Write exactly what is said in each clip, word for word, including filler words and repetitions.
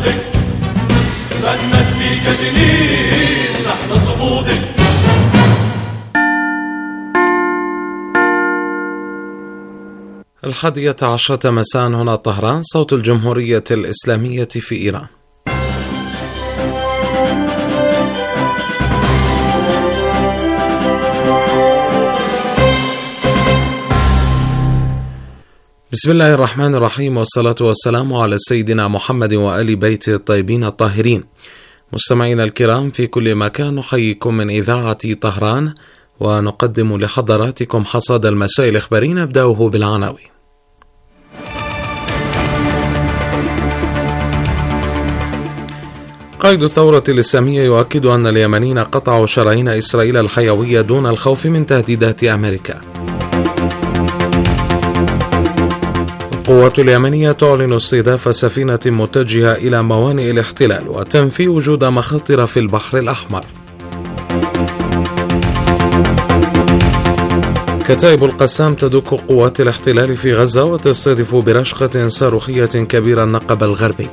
صمودك، غنت فيك جنين لحن صمودك. الحادية عشرة مساء هنا طهران، صوت الجمهورية الإسلامية في إيران. بسم الله الرحمن الرحيم، والصلاة والسلام على سيدنا محمد وآل بيته الطيبين الطاهرين. مستمعينا الكرام في كل مكان، نحييكم من إذاعة طهران ونقدم لحضراتكم حصاد المساء الإخباري، نبدأه بالعناوين. قائد الثورة الإسلامية يؤكد أن اليمنيين قطعوا شرايين إسرائيل الحيوية دون الخوف من تهديدات أمريكا. القوات اليمنية تعلن استهداف سفينة متجهة إلى موانئ الاحتلال وتنفي وجود مخاطر في البحر الأحمر. كتائب القسام تدك قوات الاحتلال في غزة وتستهدف برشقة صاروخية كبيرة النقب الغربي.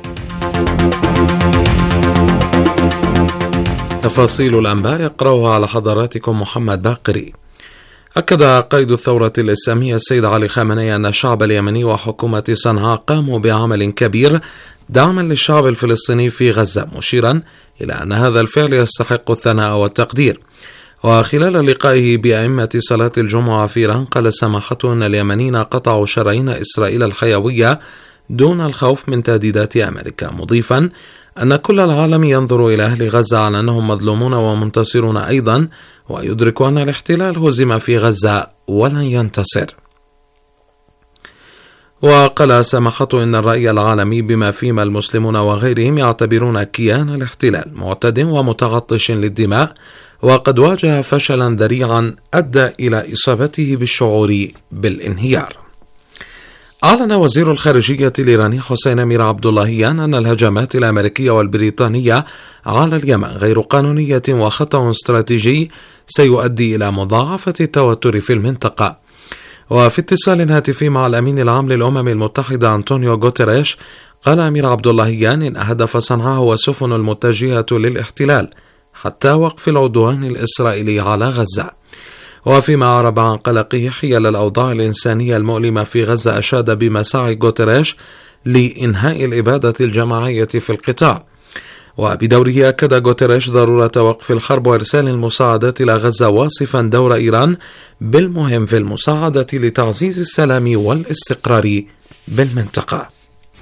تفاصيل الأنباء يقرأها على حضراتكم محمد باقري. أكد قائد الثورة الإسلامية السيد علي خامنئي أن الشعب اليمني وحكومة صنعاء قاموا بعمل كبير دعما للشعب الفلسطيني في غزة، مشيرا إلى أن هذا الفعل يستحق الثناء والتقدير. وخلال لقائه بأئمة صلاة الجمعة في إيران، قال سماحته أن اليمنيين قطعوا شرايين إسرائيل الحيوية دون الخوف من تهديدات أمريكا، مضيفا أن كل العالم ينظر إلى أهل غزة على أنهم مظلومون ومنتصرون أيضا، ويدرك أن الاحتلال هزم في غزة ولن ينتصر. وقال سماحته إن الرأي العالمي بما فيما المسلمون وغيرهم يعتبرون كيان الاحتلال معتد ومتعطش للدماء، وقد واجه فشلا ذريعا أدى إلى إصابته بالشعور بالانهيار. أعلن وزير الخارجية الإيراني حسين أمير عبد اللهيان أن الهجمات الأمريكية والبريطانية على اليمن غير قانونية وخطأ استراتيجي سيؤدي إلى مضاعفة التوتر في المنطقة. وفي اتصال هاتفي مع الأمين العام للأمم المتحدة أنطونيو غوتيريش، قال أمير عبد اللهيان إن هدف صنعاء هو السفن المتجهة للاحتلال حتى وقف العدوان الإسرائيلي على غزة. وفيما أعرب عن قلقه حيال الأوضاع الإنسانية المؤلمة في غزة، أشاد بمساعي غوتيريش لإنهاء الإبادة الجماعية في القطاع. وبدوره أكد غوتيريش ضرورة وقف الحرب وإرسال المساعدات إلى غزة، واصفا دور إيران بالمهم في المساعدة لتعزيز السلام والاستقرار بالمنطقة.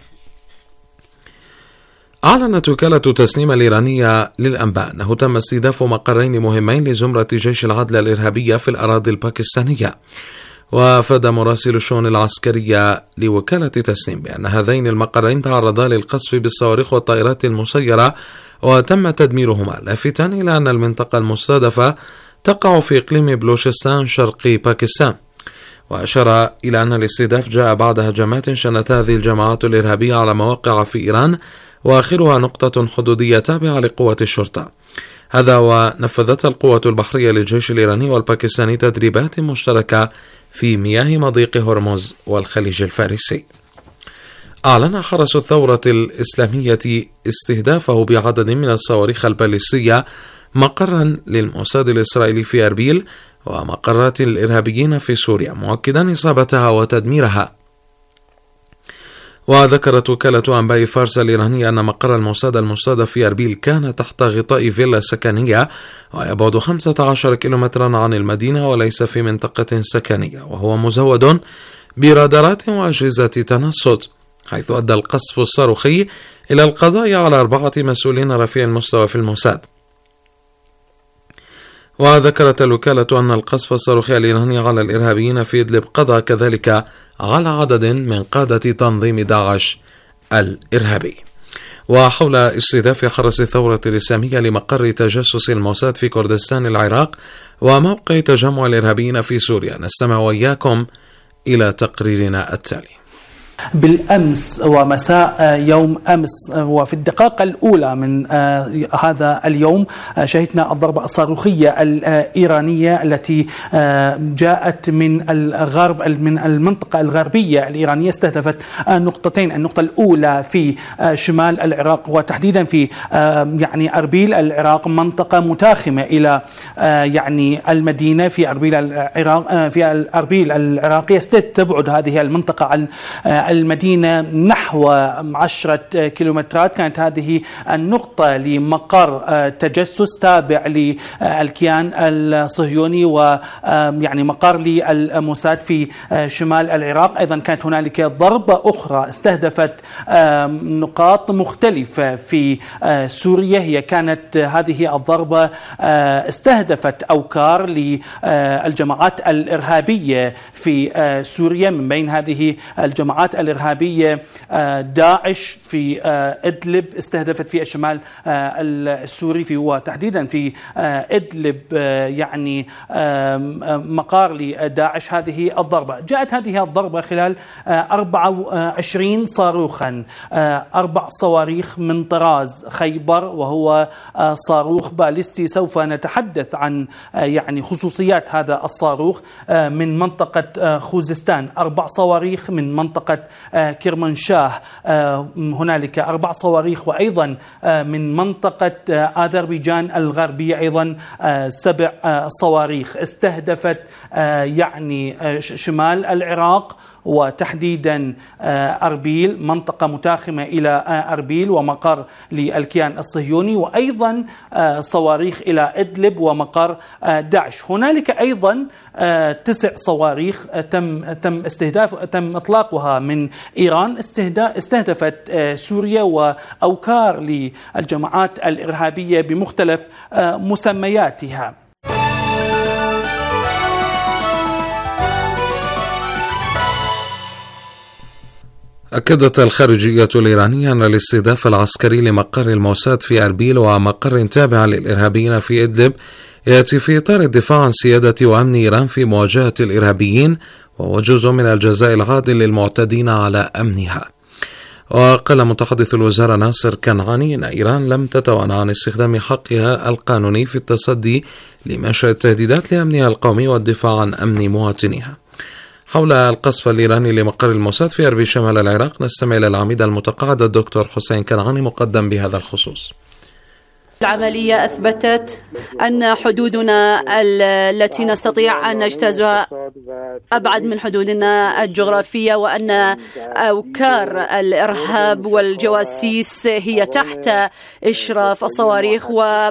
أعلنت وكالة تسنيم الإيرانية للأنباء أنه تم استهداف مقرين مهمين لزمرة جيش العدل الإرهابية في الأراضي الباكستانية. وأفاد مراسل الشؤون العسكرية لوكالة تسنيم بأن هذين المقرين تعرضا للقصف بالصواريخ والطائرات المسيرة وتم تدميرهما، لافتا إلى أن المنطقة المستهدفة تقع في إقليم بلوشستان شرقي باكستان. وأشار إلى أن الاستهداف جاء بعد هجمات شنتها هذه الجماعات الإرهابية على مواقع في إيران، وآخرها نقطة حدودية تابعة لقوة الشرطة. هذا ونفذت القوة البحرية للجيش الإيراني والباكستاني تدريبات مشتركة في مياه مضيق هرمز والخليج الفارسي. أعلن حرس الثورة الإسلامية استهدافه بعدد من الصواريخ الباليستية مقرا للموساد الإسرائيلي في أربيل ومقرات الإرهابيين في سوريا، مؤكدا إصابتها وتدميرها. وذكرت وكالة أنباء فارس الإيرانية أن مقر الموساد المستهدف في أربيل كان تحت غطاء فيلا سكنية، ويبعد خمسة عشر كيلومترا عن المدينة وليس في منطقة سكنية، وهو مزود برادارات وأجهزة تنصت، حيث أدى القصف الصاروخي إلى القضاء على أربعة مسؤولين رفيع المستوى في الموساد. وذكرت الوكالة أن القصف الصاروخي الإيراني على الإرهابيين في إدلب قضى كذلك على عدد من قادة تنظيم داعش الإرهابي. وحول استهداف حرس الثورة الإسلامية لمقر تجسس الموساد في كردستان العراق وموقع تجمع الإرهابيين في سوريا، نستمع وإياكم إلى تقريرنا التالي. بالأمس ومساء يوم أمس وفي الدقائق الأولى من هذا اليوم شهدنا الضربة الصاروخية الإيرانية التي جاءت من الغرب من المنطقة الغربية الإيرانية، استهدفت نقطتين. النقطة الأولى في شمال العراق وتحديدا في يعني أربيل العراق، منطقة متاخمة إلى يعني المدينة في أربيل العراق في أربيل العراقية. تبعد هذه المنطقة عن المدينة نحو عشرة كيلومترات. كانت هذه النقطة لمقر تجسس تابع للكيان الصهيوني ويعني مقر للموساد في شمال العراق. أيضا كانت هنالك ضربة أخرى استهدفت نقاط مختلفة في سوريا. هي كانت هذه الضربة استهدفت أوكار للجماعات الإرهابية في سوريا. من بين هذه الجماعات الإرهابية داعش في إدلب، استهدفت في الشمال السوري في وتحديدا في إدلب يعني مقار لداعش. هذه الضربة جاءت هذه الضربة خلال أربعة وعشرين صاروخا، أربع صواريخ من طراز خيبر وهو صاروخ باليستي. سوف نتحدث عن يعني خصوصيات هذا الصاروخ. من منطقة خوزستان أربع صواريخ، من منطقة كرمانشاه هنالك أربع صواريخ، وأيضا من منطقة أذربيجان الغربية أيضا سبع صواريخ استهدفت يعني شمال العراق وتحديدا أربيل، منطقة متاخمة إلى أربيل ومقر للكيان الصهيوني، وأيضا صواريخ إلى إدلب ومقر داعش. هنالك أيضا تسع صواريخ تم تم استهداف تم إطلاقها من إيران، استهدفت سوريا وأوكار للجماعات الإرهابية بمختلف مسمياتها. أكدت الخارجية الإيرانية أن الاستهداف العسكري لمقر الموساد في أربيل ومقر تابع للإرهابيين في إدلب يأتي في إطار الدفاع عن سيادة وأمن إيران في مواجهة الإرهابيين، وهو جزء من الجزاء العادل للمعتدين على أمنها. وقال متحدث الوزارة ناصر كنعاني أن إيران لم تتوانى عن استخدام حقها القانوني في التصدي لمنشأ التهديدات لأمنها القومي والدفاع عن أمن مواطنيها. حول القصف الإيراني لمقر الموساد في أربيل شمال العراق نستمع إلى العميد المتقاعد الدكتور حسين كنعاني مقدم بهذا الخصوص. العملية أثبتت أن حدودنا التي نستطيع أن نجتازها أبعد من حدودنا الجغرافية، وأن أوكار الإرهاب والجواسيس هي تحت إشراف الصواريخ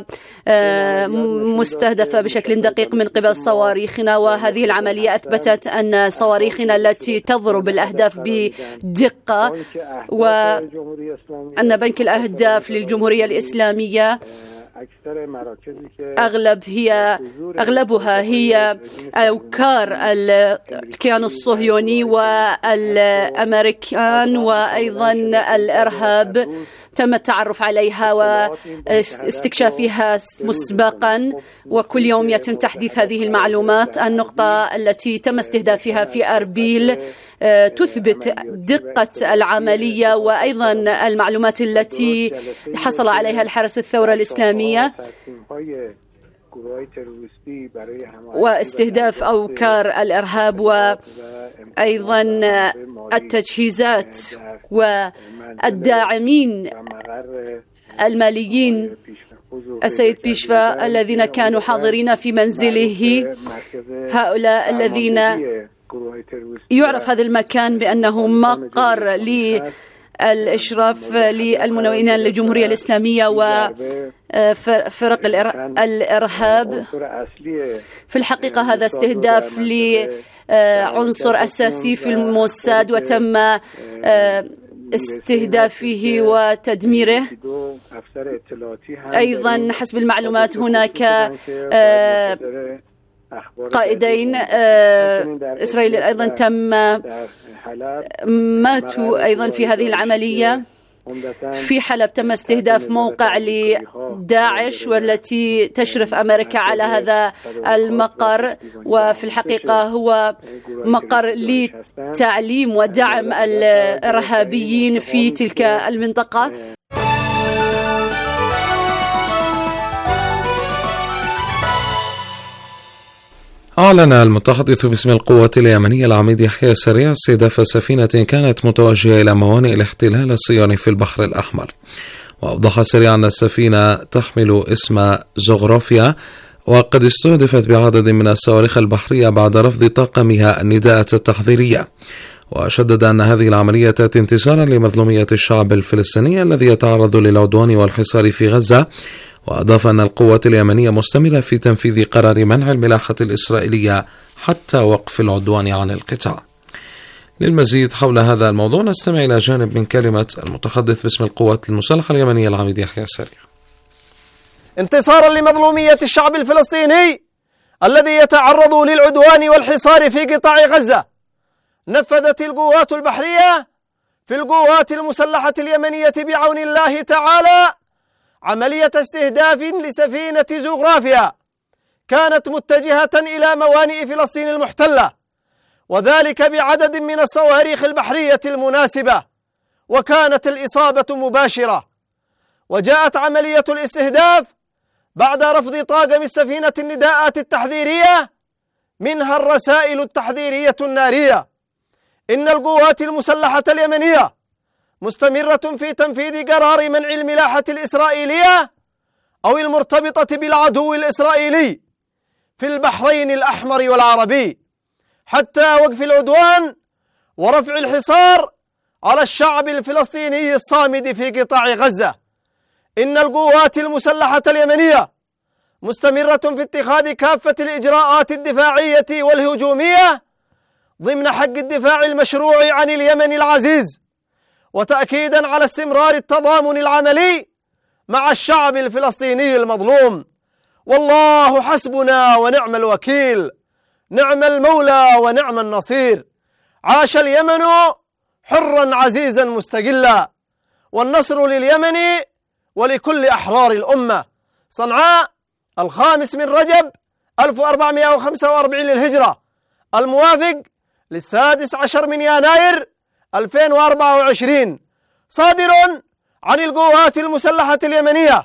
ومستهدفة بشكل دقيق من قبل صواريخنا. وهذه العملية أثبتت أن صواريخنا التي تضرب الأهداف بدقة، وأن بنك الأهداف للجمهورية الإسلامية أغلب هي أغلبها هي أوكار الكيان الصهيوني والأمريكان وأيضا الإرهاب تم التعرف عليها واستكشافها مسبقا، وكل يوم يتم تحديث هذه المعلومات. النقطة التي تم استهدافها في أربيل تثبت دقة العملية وأيضا المعلومات التي حصل عليها الحرس الثورة الإسلامية، واستهداف أوكار الإرهاب وأيضا التجهيزات والداعمين الماليين السيد بيشفا الذين كانوا حاضرين في منزله. هؤلاء الذين يعرف هذا المكان بأنه مقر للإشراف للمنوئين للجمهورية الإسلامية وفرق الإرهاب. في الحقيقة هذا استهداف لعنصر أساسي في الموساد وتم استهدافه وتدميره. أيضا حسب المعلومات هناك قائدين إسرائيليين أيضا تم ماتوا أيضا في هذه العملية. في حلب تم استهداف موقع لداعش والتي تشرف أمريكا على هذا المقر، وفي الحقيقة هو مقر لتعليم ودعم الإرهابيين في تلك المنطقة. أعلن المتحدث باسم القوات اليمنية العميد يحيى السريع استهداف سفينة كانت متوجهة إلى موانئ الاحتلال الصهيوني في البحر الأحمر. وأوضح السريع أن السفينة تحمل اسم زغرافيا، وقد استهدفت بعدد من الصواريخ البحرية بعد رفض طاقمها النداءات التحذيرية. وشدد أن هذه العملية تأتي انتصارا لمظلومية الشعب الفلسطيني الذي يتعرض للعدوان والحصار في غزة. وأضاف أن القوات اليمنية مستمرة في تنفيذ قرار منع الملاحة الإسرائيلية حتى وقف العدوان عن القطاع. للمزيد حول هذا الموضوع نستمع إلى جانب من كلمة المتحدث باسم القوات المسلحة اليمنية العميد يحيى السريع. انتصارا لمظلومية الشعب الفلسطيني الذي يتعرض للعدوان والحصار في قطاع غزة، نفذت القوات البحرية في القوات المسلحة اليمنية بعون الله تعالى عملية استهداف لسفينة زغرافيا كانت متجهة إلى موانئ فلسطين المحتلة، وذلك بعدد من الصواريخ البحرية المناسبة، وكانت الإصابة مباشرة. وجاءت عملية الاستهداف بعد رفض طاقم السفينة النداءات التحذيرية، منها الرسائل التحذيرية النارية. إن القوات المسلحة اليمنية مستمرة في تنفيذ قرار منع الملاحة الإسرائيلية أو المرتبطة بالعدو الإسرائيلي في البحرين الأحمر والعربي، حتى وقف العدوان ورفع الحصار على الشعب الفلسطيني الصامد في قطاع غزة. إن القوات المسلحة اليمنية مستمرة في اتخاذ كافة الإجراءات الدفاعية والهجومية ضمن حق الدفاع المشروع عن اليمن العزيز، وتأكيدا على استمرار التضامن العملي مع الشعب الفلسطيني المظلوم. والله حسبنا ونعم الوكيل، نعم المولى ونعم النصير. عاش اليمن حرا عزيزا مستقلا، والنصر لليمن ولكل أحرار الأمة. صنعاء الخامس من رجب ألف وأربعمائة وخمسة وأربعين للهجرة، الموافق للسادس عشر من يناير ألفين وأربعة وعشرين، صادر عن القوات المسلحة اليمنية.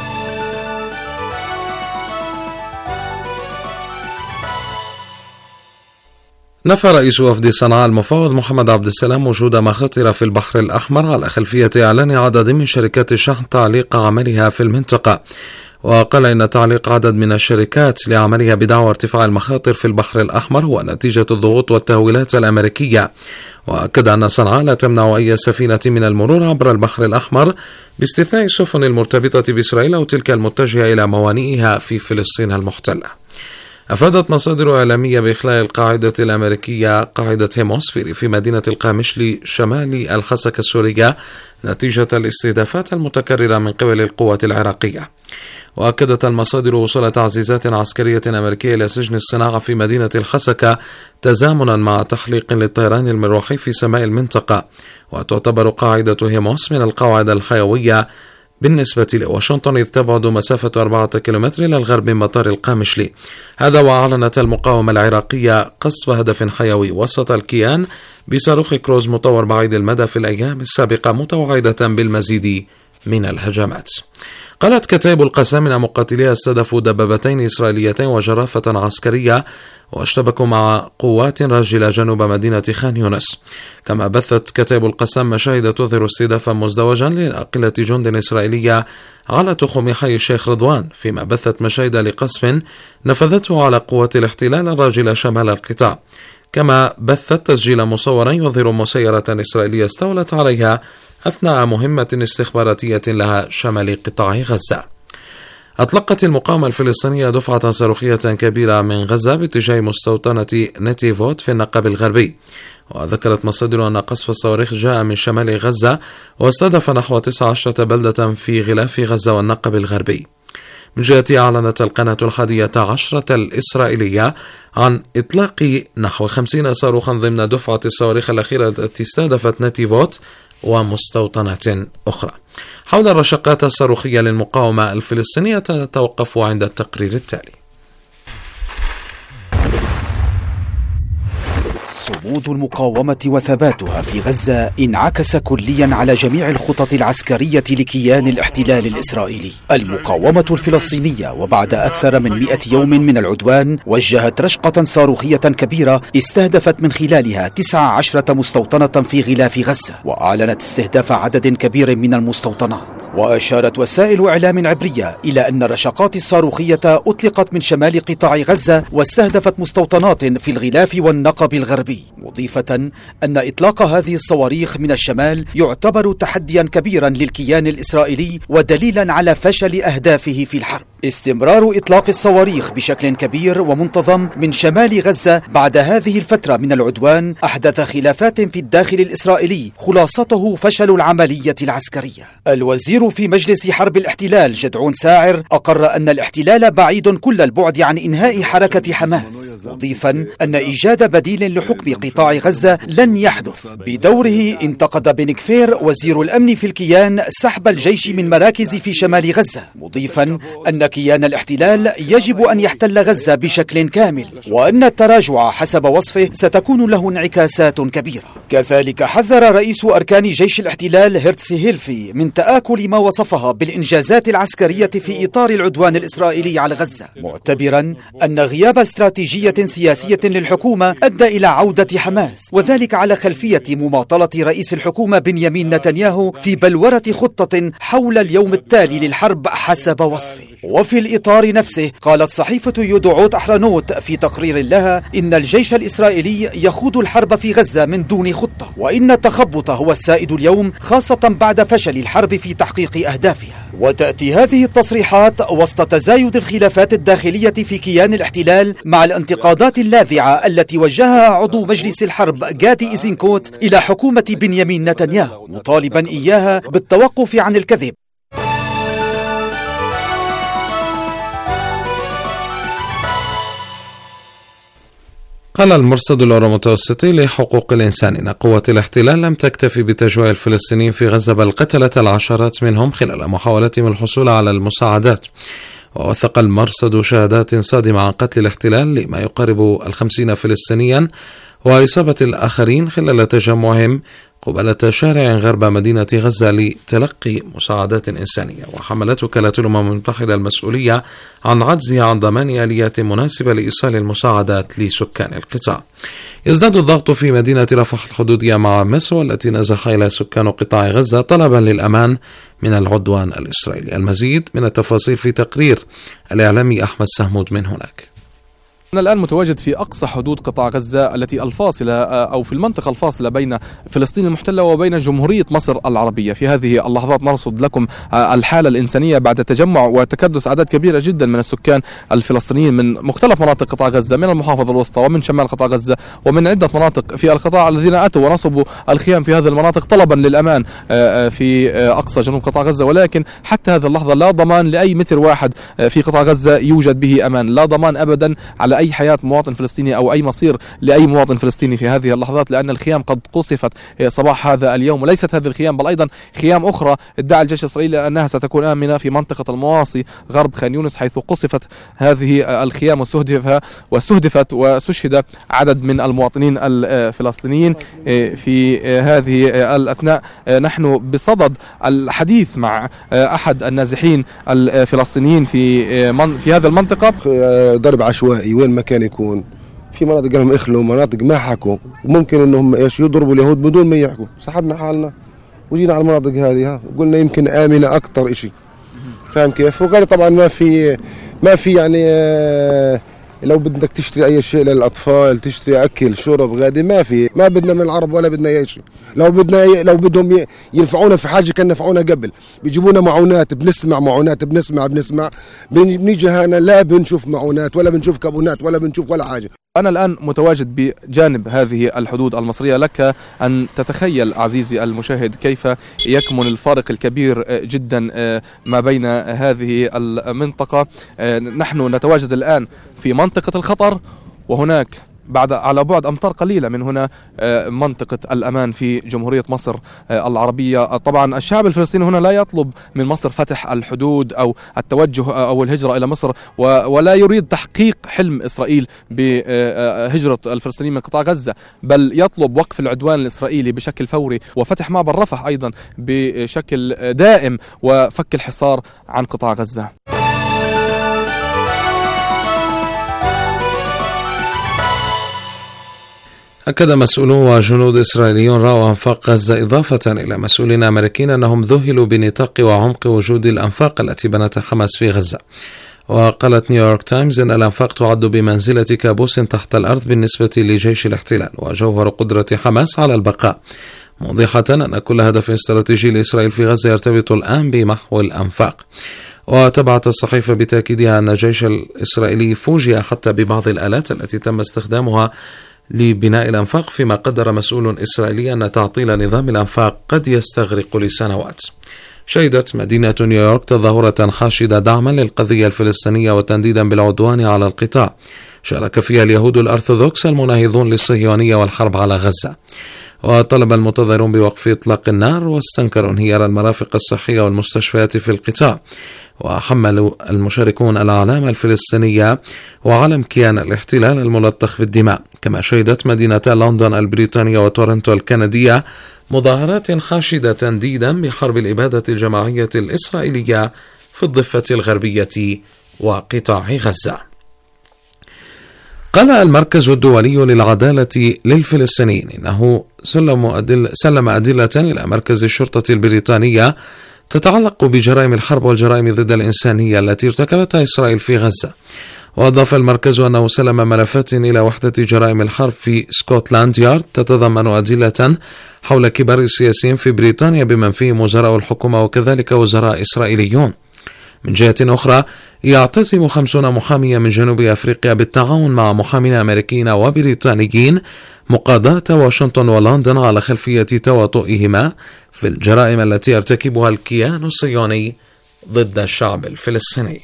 نفى رئيس وفد صنعاء المفوض محمد عبد السلام وجود مخاطر في البحر الأحمر على خلفية إعلان عدد من شركات الشحن تعليق عملها في المنطقة. وقال إن تعليق عدد من الشركات لعملها بدعوى ارتفاع المخاطر في البحر الأحمر هو نتيجة الضغوط والتهويلات الأمريكية. وأكد أن صنعاء لا تمنع أي سفينة من المرور عبر البحر الأحمر باستثناء السفن المرتبطة بإسرائيل أو تلك المتجهة إلى موانئها في فلسطين المحتلة. أفادت مصادر إعلامية بإخلاء القاعدة الأمريكية قاعدة هيموس في مدينة القامشلي شمال الخسكة السورية نتيجة الاستهدافات المتكررة من قبل القوات العراقية. وأكدت المصادر وصول تعزيزات عسكرية أمريكية إلى سجن الصناعة في مدينة الخسكة تزامنا مع تحليق للطيران المروحي في سماء المنطقة. وتعتبر قاعدة هيموس من القواعد الحيوية بالنسبة لواشنطن، إذ تبعد مسافة أربعة كيلومتر إلى الغرب من مطار القامشلي. هذا وأعلنت المقاومة العراقية قصف هدف حيوي وسط الكيان بصاروخ كروز مطور بعيد المدى في الأيام السابقة، متوعدة بالمزيد من الهجمات. قالت كتائب القسام أن مقاتليها استهدفوا دبابتين إسرائيليتين وجرافة عسكرية واشتبكوا مع قوات راجلة جنوب مدينة خان يونس. كما بثت كتائب القسام مشاهد تظهر استهدافا مزدوجا لناقلة جند إسرائيلية على تخوم حي الشيخ رضوان، فيما بثت مشاهد لقصف نفذته على قوات الاحتلال الراجلة شمال القطاع. كما بثت تسجيلا مصورا يظهر مسيرة إسرائيلية استولت عليها أثناء مهمة استخباراتية لها شمال قطاع غزة. أطلقت المقاومة الفلسطينية دفعة صاروخية كبيرة من غزة باتجاه مستوطنة نتيفوت في النقب الغربي. وذكرت مصادر أن قصف الصواريخ جاء من شمال غزة واستهدف نحو تسعة عشر بلدة في غلاف غزة والنقب الغربي. من جهتها أعلنت القناة الحادية عشرة الإسرائيلية عن إطلاق نحو خمسين صاروخا ضمن دفعة الصواريخ الأخيرة التي استهدفت نتيفوت ومستوطنات أخرى. حول الرشقات الصاروخية للمقاومة الفلسطينية نتوقف عند التقرير التالي. صمود المقاومة وثباتها في غزة انعكس كليا على جميع الخطط العسكرية لكيان الاحتلال الإسرائيلي. المقاومة الفلسطينية وبعد أكثر من مئة يوم من العدوان وجهت رشقة صاروخية كبيرة استهدفت من خلالها تسع عشرة مستوطنة في غلاف غزة، وأعلنت استهداف عدد كبير من المستوطنات. وأشارت وسائل إعلام عبرية إلى أن الرشقات الصاروخية أطلقت من شمال قطاع غزة واستهدفت مستوطنات في الغلاف والنقب الغربي، مضيفة أن إطلاق هذه الصواريخ من الشمال يعتبر تحديا كبيرا للكيان الإسرائيلي ودليلا على فشل أهدافه في الحرب. استمرار إطلاق الصواريخ بشكل كبير ومنتظم من شمال غزة بعد هذه الفترة من العدوان أحدث خلافات في الداخل الإسرائيلي خلاصته فشل العملية العسكرية. الوزير في مجلس حرب الاحتلال جدعون ساعر أقر أن الاحتلال بعيد كل البعد عن إنهاء حركة حماس، مضيفا أن إيجاد بديل لحكم قطاع غزة لن يحدث. بدوره انتقد بن كفير وزير الأمن في الكيان سحب الجيش من مراكز في شمال غزة، مضيفا أن كيان الاحتلال يجب أن يحتل غزة بشكل كامل، وأن التراجع حسب وصفه ستكون له انعكاسات كبيرة. كذلك حذر رئيس أركان جيش الاحتلال هيرتس هيلفي من تآكل ما وصفها بالإنجازات العسكرية في إطار العدوان الإسرائيلي على غزة، معتبرا أن غياب استراتيجية سياسية للحكومة أدى إلى عودة حماس، وذلك على خلفية مماطلة رئيس الحكومة بنيامين نتنياهو في بلورة خطة حول اليوم التالي للحرب حسب وصفه. وفي الإطار نفسه قالت صحيفة يدعوت أحرنوت في تقرير لها إن الجيش الإسرائيلي يخوض الحرب في غزة من دون خطة، وإن التخبط هو السائد اليوم خاصة بعد فشل الحرب في تحقيق أهدافها. وتأتي هذه التصريحات وسط تزايد الخلافات الداخلية في كيان الاحتلال مع الانتقادات اللاذعة التي وجهها عضو مجلس الحرب جادي إيزنكوت إلى حكومة بنيامين نتنياهو، مطالبا إياها بالتوقف عن الكذب. قال المرصد الأورو-متوسطي لحقوق الإنسان إن قوة الاحتلال لم تكتفي بتجويع الفلسطينيين في غزة، بل قتلت العشرات منهم خلال محاولتهم الحصول على المساعدات. ووثق المرصد شهادات صادمة عن قتل الاحتلال لما يقارب الخمسين فلسطينيا وإصابة الآخرين خلال تجمعهم قبالة شارع غرب مدينة غزة لتلقي مساعدات إنسانية. وحملت وكالة الأمم المتحدة المسؤولية عن عجزها عن ضمان آليات مناسبة لإيصال المساعدات لسكان القطاع. يزداد الضغط في مدينة رفح الحدودية مع مصر، والتي نزح إلى سكان قطاع غزة طلبا للأمان من العدوان الإسرائيلي. المزيد من التفاصيل في تقرير الإعلامي أحمد سهمود من هناك. أنا الآن متواجد في أقصى حدود قطاع غزة التي الفاصلة أو في المنطقة الفاصلة بين فلسطين المحتلة وبين جمهورية مصر العربية. في هذه اللحظات نرصد لكم الحالة الإنسانية بعد تجمع وتكدس أعداد كبيرة جدا من السكان الفلسطينيين من مختلف مناطق قطاع غزة، من المحافظة الوسطى ومن شمال قطاع غزة ومن عدة مناطق في القطاع، الذين أتوا ونصبوا الخيام في هذه المناطق طلبا للأمان في أقصى جنوب قطاع غزة. ولكن حتى هذه اللحظة لا ضمان لأي متر واحد في قطاع غزة يوجد به أمان، لا ضمان أبدا على أي حياة مواطن فلسطيني أو أي مصير لأي مواطن فلسطيني في هذه اللحظات، لأن الخيام قد قصفت صباح هذا اليوم. وليست هذه الخيام بل أيضا خيام أخرى ادعى الجيش الإسرائيلي أنها ستكون آمنة في منطقة المواصي غرب خان يونس، حيث قصفت هذه الخيام واستهدف واستهدفت واستشهد عدد من المواطنين الفلسطينيين في هذه الأثناء. نحن بصدد الحديث مع أحد النازحين الفلسطينيين في في هذه المنطقة. ضرب عشوائي وين ما كان يكون، في مناطق لهم اخلوا، مناطق ما حكوا، وممكن انهم ايش يضربوا اليهود بدون ما يحكوا. سحبنا حالنا وجينا على المناطق هذه، قلنا يمكن آمنة أكثر إشي، فاهم كيف؟ وغير طبعا ما في ما في يعني آه لو بدك تشتري أي شيء للأطفال، تشتري أكل شرب غادي، ما في، ما بدنا من العرب ولا بدنا أي شيء. لو بدنا لو بدهم ينفعونا في حاجة كان نفعونا قبل، بيجيبونا معونات، بنسمع معونات، بنسمع بنسمع بنيجي هنا لا بنشوف معونات ولا بنشوف كابونات ولا بنشوف ولا حاجة. أنا الآن متواجد بجانب هذه الحدود المصرية. لك أن تتخيل عزيزي المشاهد كيف يكمن الفارق الكبير جدا ما بين هذه المنطقة. نحن نتواجد الآن في منطقة الخطر، وهناك بعد على بعد أمتار قليلة من هنا منطقة الأمان في جمهورية مصر العربية. طبعا الشعب الفلسطيني هنا لا يطلب من مصر فتح الحدود أو التوجه أو الهجرة إلى مصر، ولا يريد تحقيق حلم إسرائيل بهجرة الفلسطينيين من قطاع غزة، بل يطلب وقف العدوان الإسرائيلي بشكل فوري وفتح معبر رفح أيضا بشكل دائم وفك الحصار عن قطاع غزة. أكد مسؤولون وجنود إسرائيليون رأوا أنفاق غزة إضافة إلى مسؤولين أمريكيين أنهم ذهلوا بنطاق وعمق وجود الأنفاق التي بنتها حماس في غزة. وقالت نيويورك تايمز إن الأنفاق تعد بمنزلة كابوس تحت الأرض بالنسبة لجيش الاحتلال وجوهر قدرة حماس على البقاء، موضحة أن كل هدف استراتيجي لإسرائيل في غزة يرتبط الآن بمحو الأنفاق. وتبعت الصحيفة بتأكيدها أن الجيش الإسرائيلي فوجئ حتى ببعض الآلات التي تم استخدامها لبناء الأنفاق، فيما قدر مسؤول إسرائيلي أن تعطيل نظام الأنفاق قد يستغرق لسنوات. شهدت مدينة نيويورك تظاهرة حاشدة دعما للقضية الفلسطينية وتنديدا بالعدوان على القطاع، شارك فيها اليهود الأرثوذكس المناهضون للصهيونية والحرب على غزة. وطلب المتظاهرون بوقف إطلاق النار واستنكروا انهيار المرافق الصحية والمستشفيات في القطاع، وحملوا المشاركون الأعلام الفلسطينية وعلم كيان الاحتلال الملطخ بالدماء. كما شهدت مدينتا لندن البريطانية وتورنتو الكندية مظاهرات حاشدة تنديدا بحرب الإبادة الجماعية الإسرائيلية في الضفة الغربية وقطاع غزة. قال المركز الدولي للعدالة للفلسطينيين إنه سلم, أدل سلم أدلة إلى مركز الشرطة البريطانية تتعلق بجرائم الحرب والجرائم ضد الإنسانية التي ارتكبتها إسرائيل في غزة. وأضاف المركز أنه سلم ملفات إلى وحدة جرائم الحرب في سكوتلاند يارد تتضمن أدلة حول كبار السياسيين في بريطانيا بمن فيهم وزراء الحكومة وكذلك وزراء إسرائيليون. من جهة أخرى يعتزم خمسون محاميا من جنوب أفريقيا بالتعاون مع محامين أمريكيين وبريطانيين مقاضاة واشنطن ولندن على خلفية تواطؤهما في الجرائم التي يرتكبها الكيان الصهيوني ضد الشعب الفلسطيني.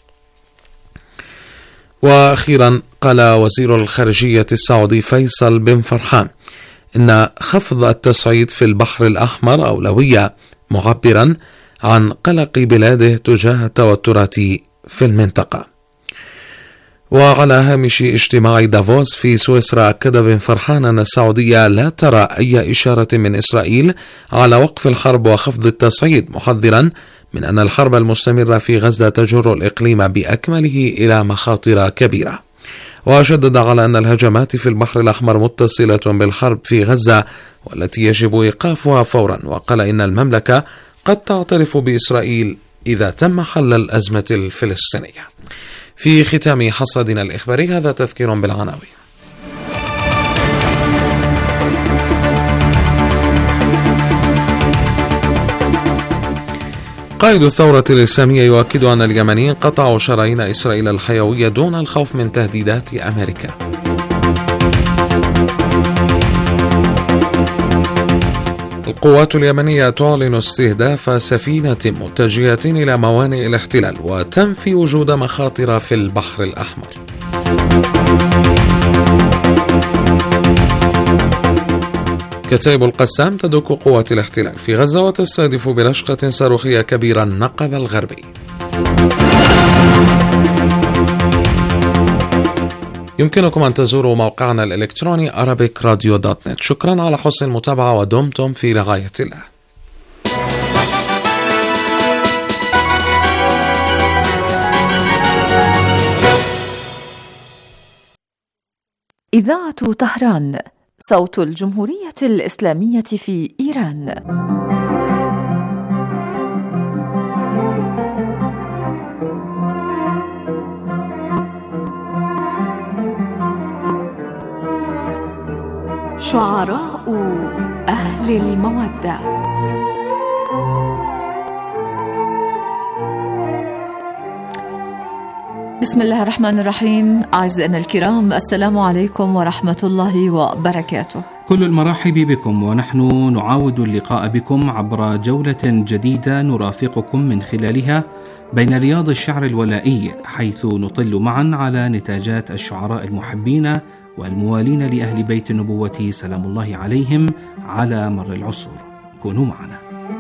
وأخيرا قال وزير الخارجية السعودي فيصل بن فرحان إن خفض التصعيد في البحر الأحمر أولوية، معبرا عن قلق بلاده تجاه التوترات في المنطقة. وعلى هامش اجتماع دافوس في سويسرا أكد بن فرحان أن السعودية لا ترى أي إشارة من إسرائيل على وقف الحرب وخفض التصعيد، محذرا من أن الحرب المستمرة في غزة تجر الإقليم بأكمله إلى مخاطر كبيرة. وشدد على أن الهجمات في البحر الأحمر متصلة بالحرب في غزة والتي يجب إيقافها فورا، وقال إن المملكة قد تعترف بإسرائيل إذا تم حل الأزمة الفلسطينية. في ختام حصادنا الإخباري هذا تذكير بالعناوين. قائد الثورة الإسلامية يؤكد أن اليمنيين قطعوا شرايين إسرائيل الحيوية دون الخوف من تهديدات أمريكا. القوات اليمنية تعلن استهداف سفينة متجهة إلى موانئ الاحتلال وتنفي وجود مخاطر في البحر الأحمر. كتائب القسام تدك قوات الاحتلال في غزة وتستهدف برشقة صاروخية كبيرة النقب الغربي. يمكنكم أن تزوروا موقعنا الإلكتروني arabic radio dot net. شكرا على حسن المتابعة ودمتم في رعاية الله. إذاعة طهران، صوت الجمهورية الإسلامية في إيران. شعراء أهل المودة. بسم الله الرحمن الرحيم. أعزائنا الكرام، السلام عليكم ورحمة الله وبركاته. كل المرحب بكم، ونحن نعاود اللقاء بكم عبر جولة جديدة نرافقكم من خلالها بين رياض الشعر الولائي، حيث نطل معا على نتاجات الشعراء المحبين والموالين لأهل بيت النبوة سلام الله عليهم على مر العصور. كونوا معنا.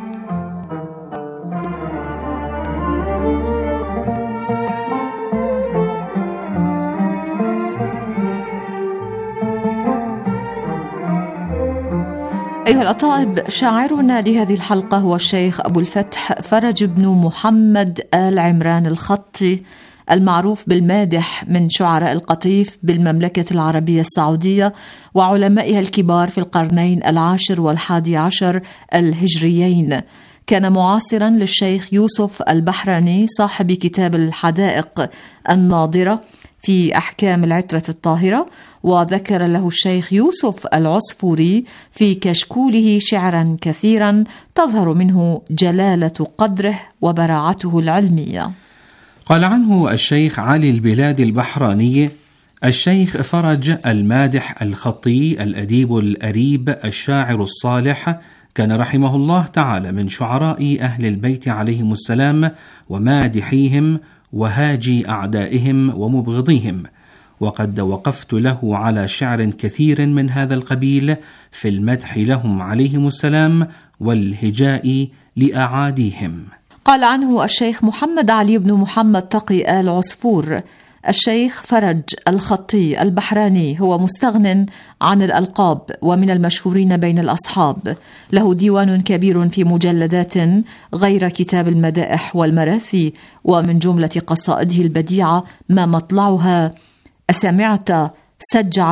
أيها الأطائب، شاعرنا لهذه الحلقة هو الشيخ أبو الفتح فرج بن محمد آل عمران الخطي، المعروف بالمادح من شعراء القطيف بالمملكة العربية السعودية وعلمائها الكبار في القرنين العاشر والحادي عشر الهجريين. كان معاصرا للشيخ يوسف البحراني صاحب كتاب الحدائق الناظرة في أحكام العترة الطاهرة، وذكر له الشيخ يوسف العصفوري في كشكوله شعرا كثيرا تظهر منه جلالة قدره وبراعته العلمية. قال عنه الشيخ علي البلاد البحراني: الشيخ فرج المادح الخطي الأديب الأريب الشاعر الصالح، كان رحمه الله تعالى من شعراء أهل البيت عليهم السلام ومادحيهم وهاجي أعدائهم ومبغضيهم، وقد وقفت له على شعر كثير من هذا القبيل في المدح لهم عليهم السلام والهجاء لأعاديهم. قال عنه الشيخ محمد علي بن محمد تقي آل عصفور: الشيخ فرج الخطي البحراني هو مستغن عن الألقاب ومن المشهورين بين الأصحاب، له ديوان كبير في مجلدات غير كتاب المدائح والمراثي، ومن جملة قصائده البديعة ما مطلعها: أسمعت سجع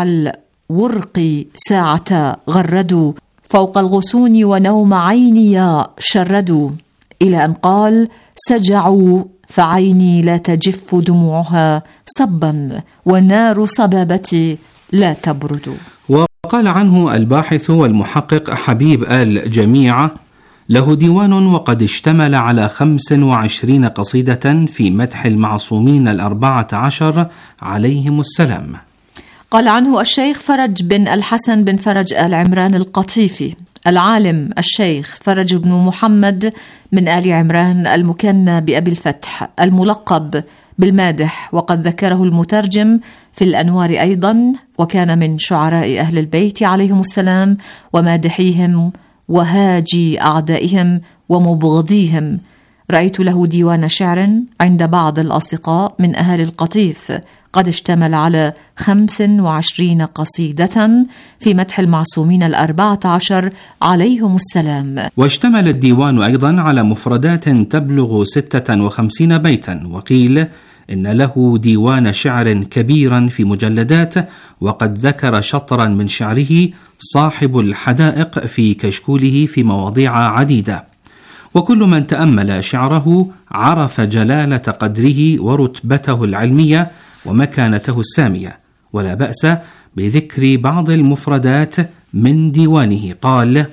الورق ساعة غردوا فوق الغصون ونوم عيني شردوا، إلى أن قال: سجعوا فعيني لا تجف دموعها صبا والنار صبابتي لا تبرد. وقال عنه الباحث والمحقق حبيب آل جميعة: له ديوان وقد اشتمل على خمس وعشرين قصيدة في مدح المعصومين الأربعة عشر عليهم السلام. قال عنه الشيخ فرج بن الحسن بن فرج آل عمران القطيفي: العالم الشيخ فرج بن محمد من آل عمران المكنى بأبي الفتح الملقب بالمادح، وقد ذكره المترجم في الأنوار أيضا، وكان من شعراء أهل البيت عليهم السلام ومادحيهم وهاجي أعدائهم ومبغضيهم. رأيت له ديوان شعر عند بعض الأصدقاء من أهل القطيف قد اشتمل على خمس وعشرين قصيدة في مدح المعصومين الأربعة عشر عليهم السلام. واشتمل الديوان أيضا على مفردات تبلغ ستة وخمسين بيتا، وقيل إن له ديوان شعر كبيرا في مجلدات، وقد ذكر شطرا من شعره صاحب الحدائق في كشكوله في مواضيع عديدة. وكل من تأمل شعره عرف جلالة قدره ورتبته العلمية ومكانته السامية، ولا بأس بذكر بعض المفردات من ديوانه. قال: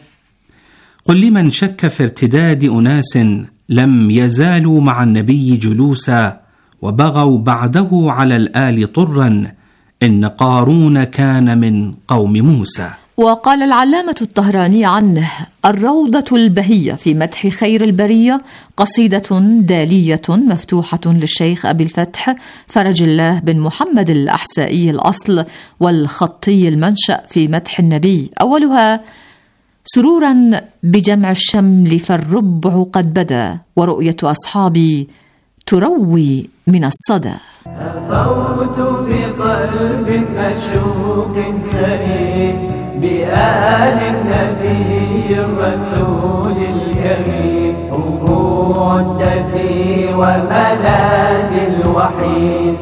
قل لمن شك في ارتداد أناس لم يزالوا مع النبي جلوسا، وبغوا بعده على الآل طرا، إن قارون كان من قوم موسى. وقال العلامة الطهراني عنه: الروضة البهية في مدح خير البرية قصيدة دالية مفتوحة للشيخ أبي الفتح فرج الله بن محمد الأحسائي الأصل والخطي المنشأ في مدح النبي. أولها: سرورا بجمع الشمل فالربع قد بدا، ورؤية أصحابي تروي من الصدى. أفوت بقلب مشوق سليم بآل النبي الرسول الكريم، هم عدتي وملاذي الوحيد.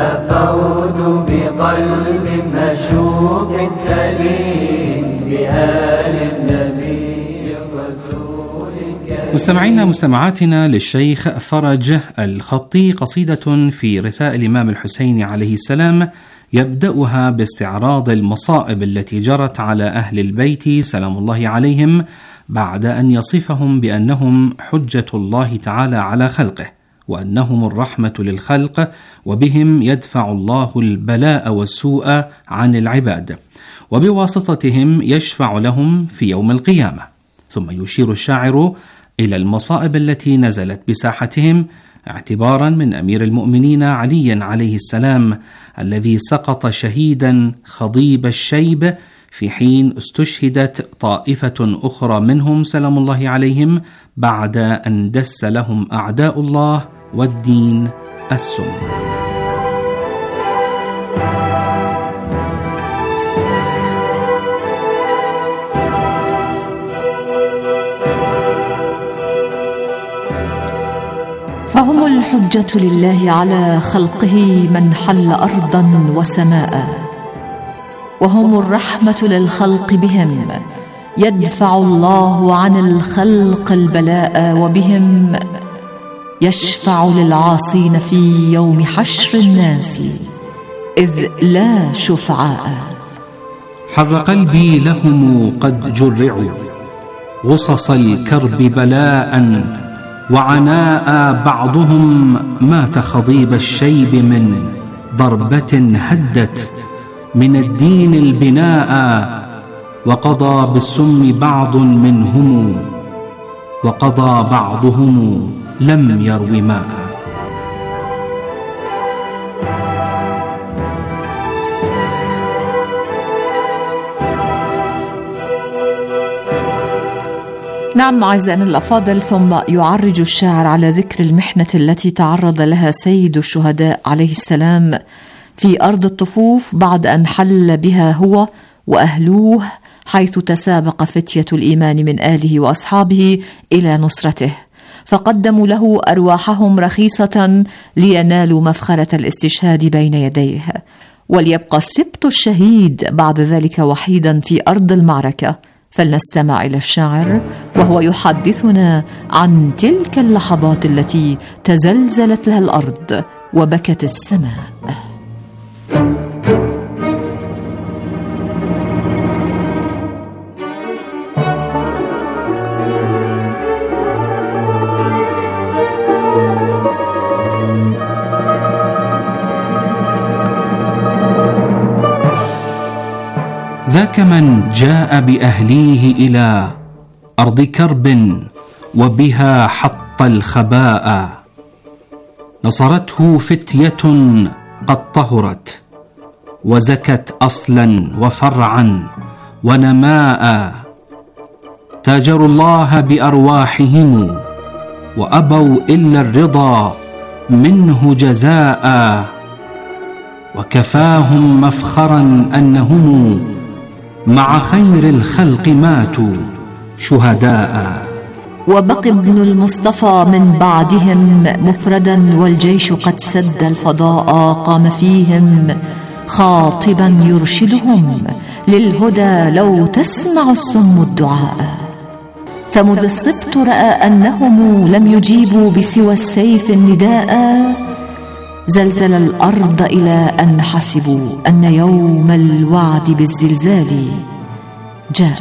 أفوت بقلب مشوق سليم بآل النبي الرسول الكريم. مستمعينا مستمعاتنا للشيخ فرج الخطي قصيدة في رثاء الإمام الحسين عليه السلام، يبدأها باستعراض المصائب التي جرت على أهل البيت سلام الله عليهم، بعد أن يصفهم بأنهم حجة الله تعالى على خلقه، وأنهم الرحمة للخلق، وبهم يدفع الله البلاء والسوء عن العباد، وبواسطتهم يشفع لهم في يوم القيامة. ثم يشير الشاعر إلى المصائب التي نزلت بساحتهم اعتبارا من أمير المؤمنين علي عليه السلام الذي سقط شهيدا خضيب الشيب في حين استشهدت طائفة أخرى منهم سلام الله عليهم بعد أن دس لهم أعداء الله والدين السم. فهم الحجة لله على خلقه من حل أرضا وسماء، وهم الرحمة للخلق بهم يدفع الله عن الخلق البلاء، وبهم يشفع للعاصين في يوم حشر الناس إذ لا شفعاء. حر قلبي لهم قد جرعوا غصص الكرب بلاء، وعناء بعضهم مات خضيب الشيب من ضربة هدت من الدين البناء، وقضى بالسم بعض منهم وقضى بعضهم لم يرو ماء. نعم أعزائنا الأفاضل، ثم يعرج الشاعر على ذكر المحنة التي تعرض لها سيد الشهداء عليه السلام في أرض الطفوف بعد أن حل بها هو وأهلوه، حيث تسابق فتية الإيمان من آله وأصحابه إلى نصرته، فقدموا له أرواحهم رخيصة لينالوا مفخرة الاستشهاد بين يديه، وليبقى السبط الشهيد بعد ذلك وحيدا في أرض المعركة. فلنستمع إلى الشاعر وهو يحدثنا عن تلك اللحظات التي تزلزلت لها الأرض وبكت السماء. ذاك من جاء بأهليه إلى أرض كرب وبها حط الخباء، نصرته فتية قد طهرت وزكت أصلا وفرعا ونماء، تاجروا الله بأرواحهم وأبوا إلا الرضا منه جزاء، وكفاهم مفخرا أنهم مع خير الخلق ماتوا شهداء. وبقي ابن المصطفى من بعدهم مفردا، والجيش قد سد الفضاء، قام فيهم خاطبا يرشدهم للهدى لو تسمع السم الدعاء. فمذ السبط رأى أنهم لم يجيبوا بسوى السيف النداء، زلزل الأرض إلى أن حسبوا أن يوم الوعد بالزلزال جاء.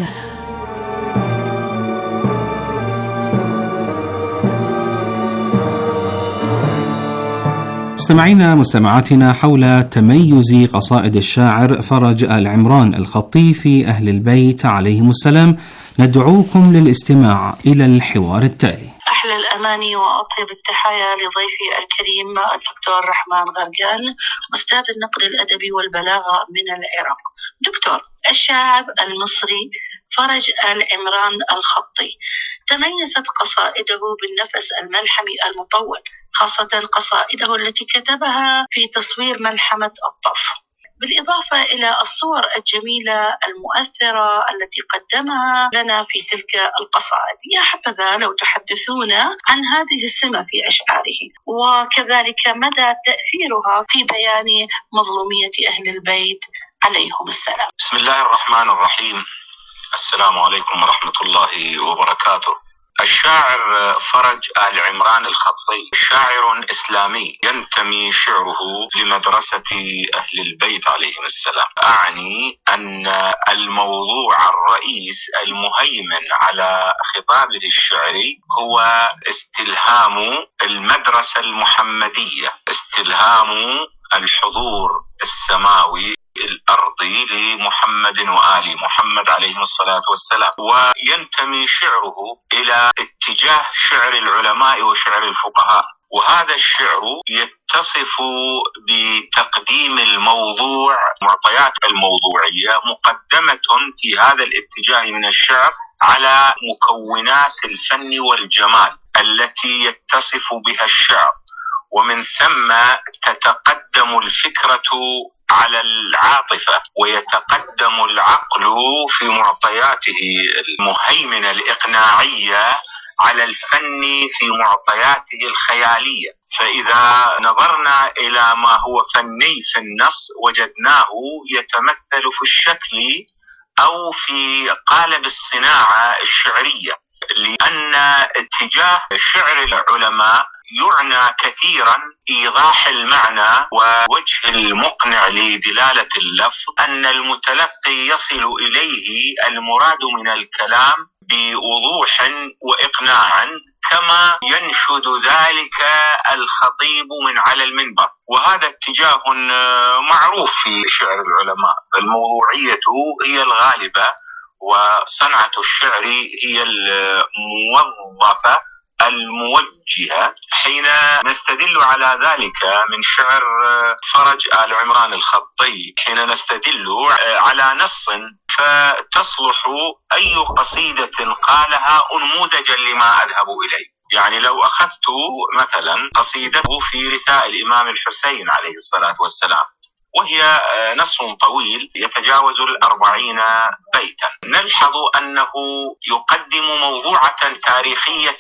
مستمعينا مستمعاتنا، حول تميز قصائد الشاعر فرج آل عمران الخطي في أهل البيت عليهم السلام، ندعوكم للاستماع إلى الحوار التالي. أحلى الأماني وأطيب التحايا لضيفي الكريم الدكتور رحمن غرقان، أستاذ النقد الأدبي والبلاغة من العراق. دكتور، الشاعر المصري فرج آل عمران الخطي تميزت قصائده بالنفس الملحمي المطول، خاصة قصائده التي كتبها في تصوير ملحمة الطف، بالإضافة إلى الصور الجميلة المؤثرة التي قدمها لنا في تلك القصائد. يا حبذا لو تحدثونا عن هذه السمة في أشعاره، وكذلك مدى تأثيرها في بيان مظلومية أهل البيت عليهم السلام. بسم الله الرحمن الرحيم. السلام عليكم ورحمة الله وبركاته. الشاعر فرج آل عمران الخطي شاعر إسلامي ينتمي شعره لمدرسة أهل البيت عليهم السلام. أعني أن الموضوع الرئيس المهيمن على خطابه الشعري هو استلهام المدرسة المحمدية، استلهام الحضور السماوي الأرضي لمحمد وآل محمد عليهم الصلاة والسلام، وينتمي شعره إلى اتجاه شعر العلماء وشعر الفقهاء، وهذا الشعر يتصف بتقديم الموضوع، معطيات الموضوعية مقدمة في هذا الاتجاه من الشعر على مكونات الفن والجمال التي يتصف بها الشعر، ومن ثم تتقدم الفكرة على العاطفة ويتقدم العقل في معطياته المهيمنة الإقناعية على الفن في معطياته الخيالية. فإذا نظرنا إلى ما هو فني في النص وجدناه يتمثل في الشكل أو في قالب الصناعة الشعرية، لأن اتجاه شعر العلماء يعنى كثيرا إيضاح المعنى ووجه المقنع لدلالة اللفظ، أن المتلقي يصل إليه المراد من الكلام بوضوح وإقناع، كما ينشد ذلك الخطيب من على المنبر. وهذا اتجاه معروف في شعر العلماء، الموضوعية هي الغالبة وصنعة الشعر هي الموظفة الموجهة. حين نستدل على ذلك من شعر فرج آل عمران الخطي، حين نستدل على نص فتصلح أي قصيدة قالها أنموذجا لما أذهب إليه. يعني لو أخذت مثلا قصيدته في رثاء الإمام الحسين عليه الصلاة والسلام، وهي نص طويل يتجاوز الأربعين بيتا، نلحظ أنه يقدم موضوعة تاريخية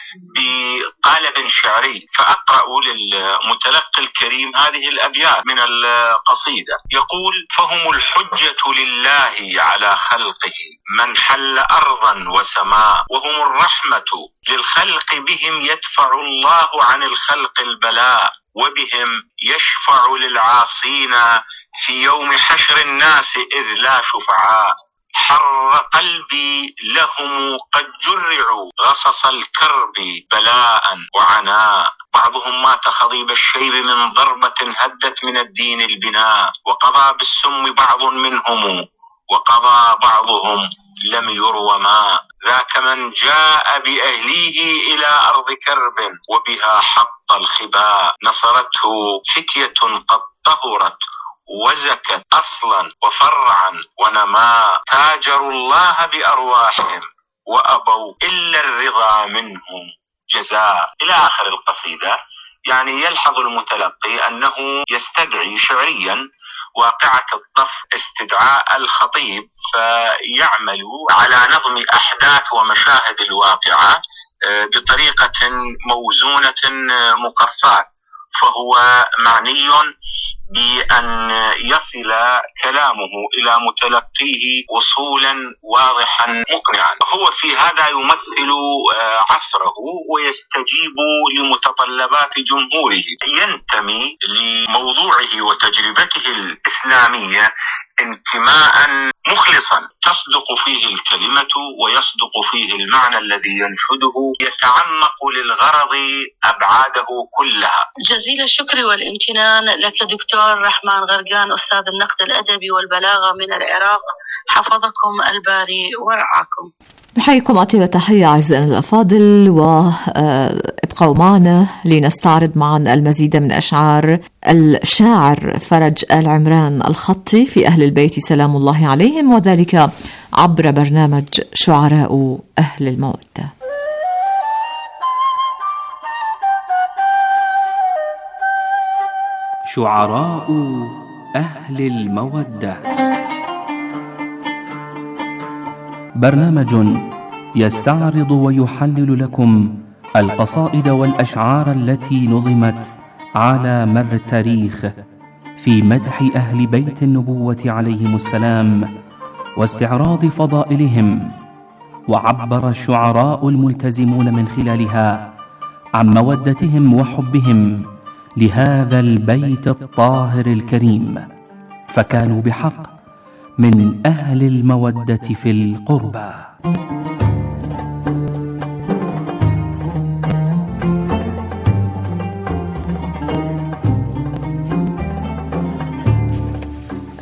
بقالب شعري. فأقرأ للمتلقي الكريم هذه الأبيات من القصيدة. يقول: فهم الحجة لله على خلقه من حل أرضا وسماء، وهم الرحمة للخلق بهم يدفع الله عن الخلق البلاء، وبهم يشفع للعاصين في يوم حشر الناس إذ لا شفعاء. حر قلبي لهم قد جرعوا غصص الكرب بلاء وعناء، بعضهم مات خضيب الشيب من ضربة هدت من الدين البناء، وقضى بالسم بعض منهم وقضى بعضهم لم يروى ماء. ذاك من جاء بأهليه إلى أرض كرب وبها حط الخباء، نصرته فتية قد طهرت وزكت أصلا وفرعا ونماء، تاجروا الله بأرواحهم وأبوا إلا الرضا منهم جزاء، إلى آخر القصيدة. يعني يلحظ المتلقي أنه يستدعي شعريا واقعة الطف استدعاء الخطيب، فيعمل على نظم أحداث ومشاهد الواقعة بطريقة موزونة مقفاة، فهو معني بأن يصل كلامه إلى متلقيه وصولا واضحا مقنعا. هو في هذا يمثل عصره ويستجيب لمتطلبات جمهوره، ينتمي لموضوعه وتجربته الإسلامية انتماء مخلصا تصدق فيه الكلمة ويصدق فيه المعنى الذي ينشده، يتعمق للغرض أبعاده كلها. جزيل الشكر والامتنان لك دكتور رحمن غرقان، أستاذ النقد الأدبي والبلاغة من العراق، حفظكم الباري ورعاكم. نحييكم أطيب تحية أعزائنا الأفاضل، وابقوا معنا لنستعرض معا المزيد من أشعار الشاعر فرج آل عمران الخطي في أهل البيت سلام الله عليهم، وذلك عبر برنامج شعراء أهل المودة. شعراء أهل المودة، برنامج يستعرض ويحلل لكم القصائد والأشعار التي نظمت على مر التاريخ في مدح أهل بيت النبوة عليهم السلام واستعراض فضائلهم. وعبر الشعراء الملتزمون من خلالها عن مودتهم وحبهم لهذا البيت الطاهر الكريم، فكانوا بحق من أهل المودة في القربى.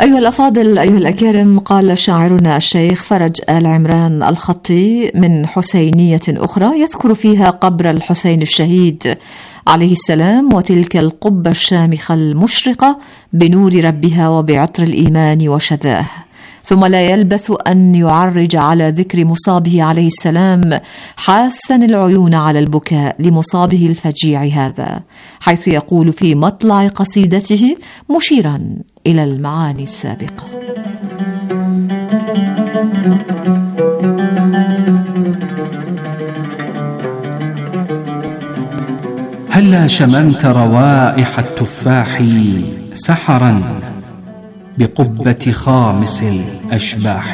أيها الأفاضل، أيها الأكارم، قال شاعرنا الشيخ فرج آل عمران الخطي من حسينية أخرى يذكر فيها قبر الحسين الشهيد عليه السلام وتلك القبة الشامخة المشرقة بنور ربها وبعطر الإيمان وشذاه، ثم لا يلبث أن يعرج على ذكر مصابه عليه السلام، حاسا العيون على البكاء لمصابه الفجيع هذا، حيث يقول في مطلع قصيدته مشيرا إلى المعاني السابقة: هلا شممت روائح التفاح سحرا بقبة خامس الأشباح،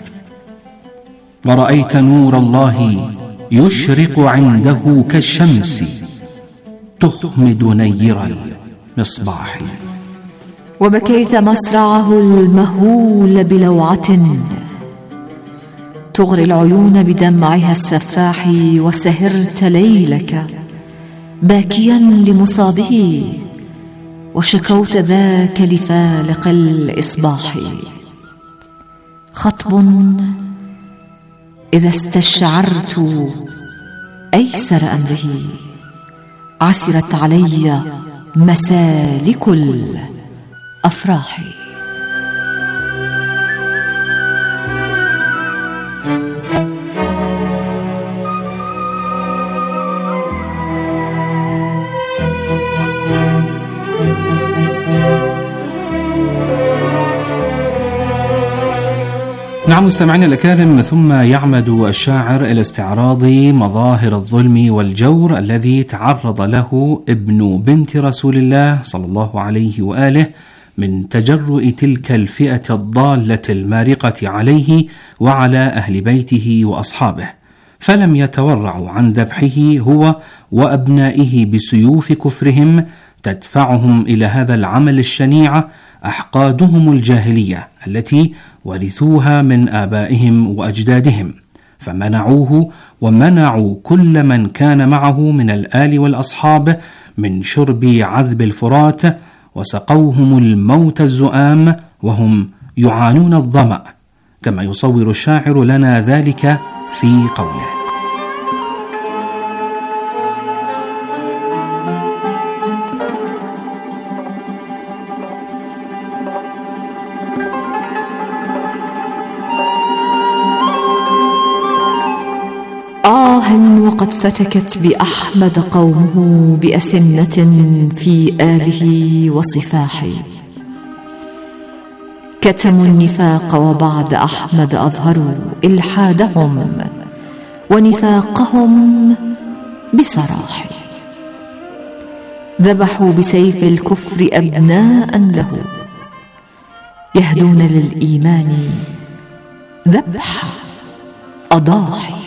ورأيت نور الله يشرق عنده كالشمس تخمد نير المصباح، وبكيت مصرعه المهول بلوعة تغري العيون بدمعها السفاح، وسهرت ليلك باكيا لمصابه وشكوت ذاك لفالق الإصباح. خطب إذا استشعرت أيسر أمره عسرت علي مسالك الأفراح. نعم مستمعينا الأكارم، ثم يعمد الشاعر إلى استعراض مظاهر الظلم والجور الذي تعرض له ابن بنت رسول الله صلى الله عليه وآله من تجرؤ تلك الفئة الضالة المارقة عليه وعلى أهل بيته وأصحابه، فلم يتورعوا عن ذبحه هو وأبنائه بسيوف كفرهم تدفعهم إلى هذا العمل الشنيع أحقادهم الجاهلية التي ورثوها من آبائهم وأجدادهم، فمنعوه ومنعوا كل من كان معه من الآل والأصحاب من شرب عذب الفرات، وسقوهم الموت الزؤام وهم يعانون الظمأ، كما يصور الشاعر لنا ذلك في قوله: آه وقد فتكت بأحمد قومه بأسنة في آله وصفاحه، كتموا النفاق وبعد أحمد أظهروا إلحادهم ونفاقهم بصراح، ذبحوا بسيف الكفر أبناء له يهدون للإيمان ذبح أضاحي،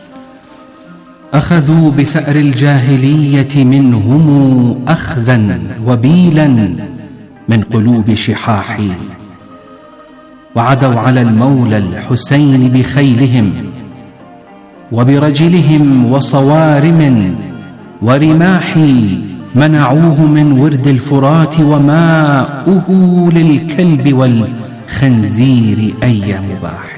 أخذوا بثأر الجاهلية منهم أخذا وبيلا من قلوب شحاح، وعدوا على المولى الحسين بخيلهم وبرجلهم وصوارم ورماح، منعوه من ورد الفرات وماؤه للكلب والخنزير أي مباح.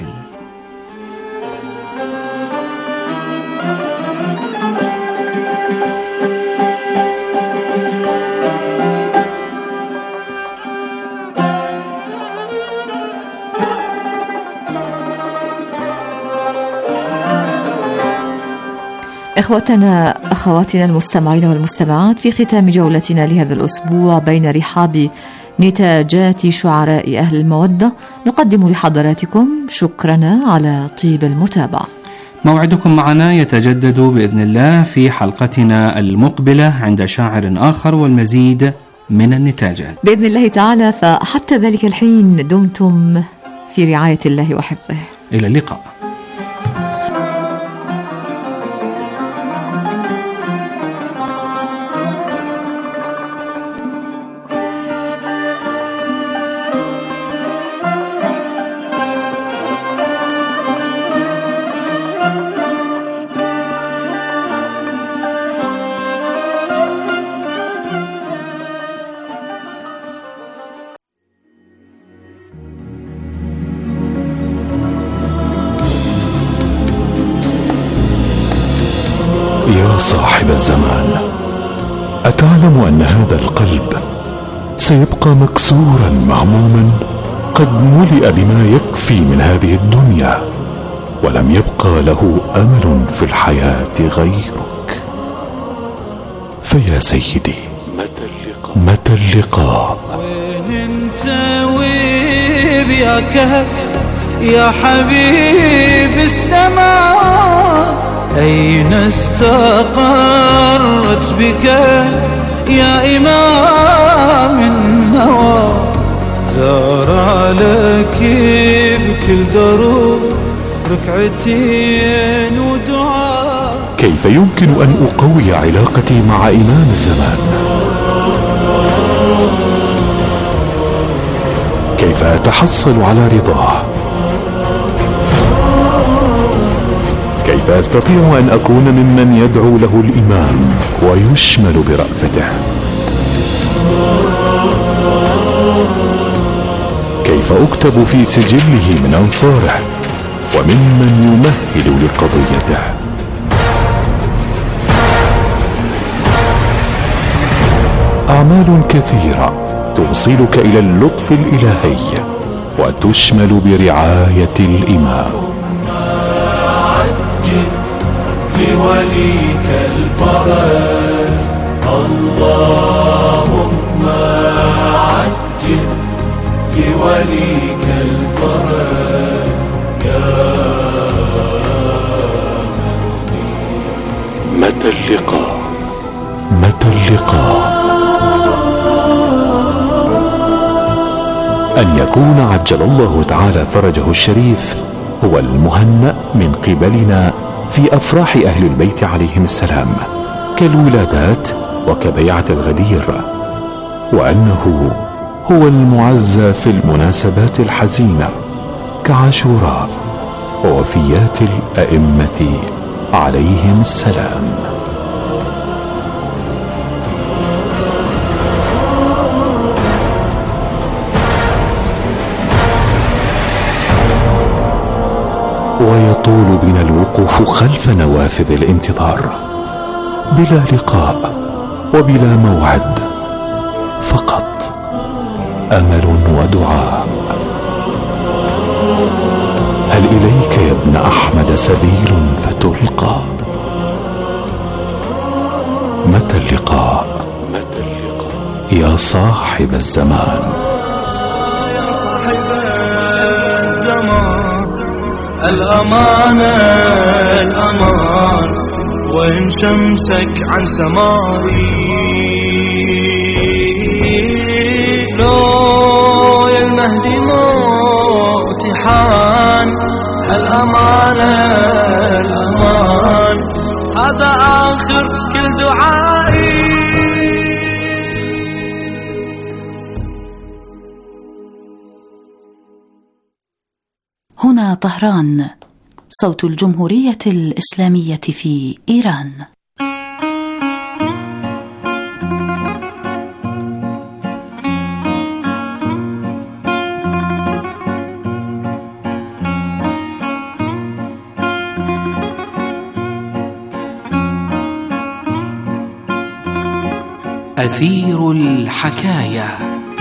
إخوتنا أخواتنا المستمعين والمستمعات، في ختام جولتنا لهذا الأسبوع بين رحاب نتاجات شعراء أهل المودة، نقدم لحضراتكم شكرنا على طيب المتابعة. موعدكم معنا يتجدد بإذن الله في حلقتنا المقبلة عند شاعر آخر والمزيد من النتاجات بإذن الله تعالى، فحتى ذلك الحين دمتم في رعاية الله وحفظه. إلى اللقاء. يا صاحب الزمان، أتعلم أن هذا القلب سيبقى مكسورا مهموما قد ملئ بما يكفي من هذه الدنيا، ولم يبقى له أمل في الحياة غيرك؟ فيا سيدي، متى اللقاء؟ وين انت ويا كهف يا حبيب السماء؟ أين استقرت بك يا إمام النوى؟ زار لك بكل دروب ركعتين ودعاء. كيف يمكن أن أقوي علاقتي مع إمام الزمان؟ كيف أتحصل على رضاه؟ كيف أستطيع أن أكون ممن يدعو له الإمام ويشمل برأفته؟ كيف أكتب في سجله من أنصاره وممن يمهل لقضيته؟ أعمال كثيرة توصلك إلى اللطف الإلهي وتشمل برعاية الإمام. لوليك الفرج اللهم عجل لوليك الفرج يا متى اللقاء؟ متى اللقاء؟ أن يكون عجل الله تعالى فرجه الشريف هو المهنأ من قبلنا في أفراح أهل البيت عليهم السلام كالولادات وكبيعة الغدير، وأنه هو المعزى في المناسبات الحزينة كعاشوراء ووفيات الأئمة عليهم السلام. ويطول بنا الوقوف خلف نوافذ الانتظار بلا لقاء وبلا موعد، فقط أمل ودعاء. هل إليك يا ابن أحمد سبيل فتلقى؟ متى اللقاء؟ يا صاحب الزمان. يا صاحب الزمان، الأمان الأمان، وإن شمسك عن سماري لو يا المهدي موتي حان. الأمان الأمان، هذا آخر كل دعائي. هنا طهران، صوت الجمهورية الإسلامية في إيران. أثير الحكاية.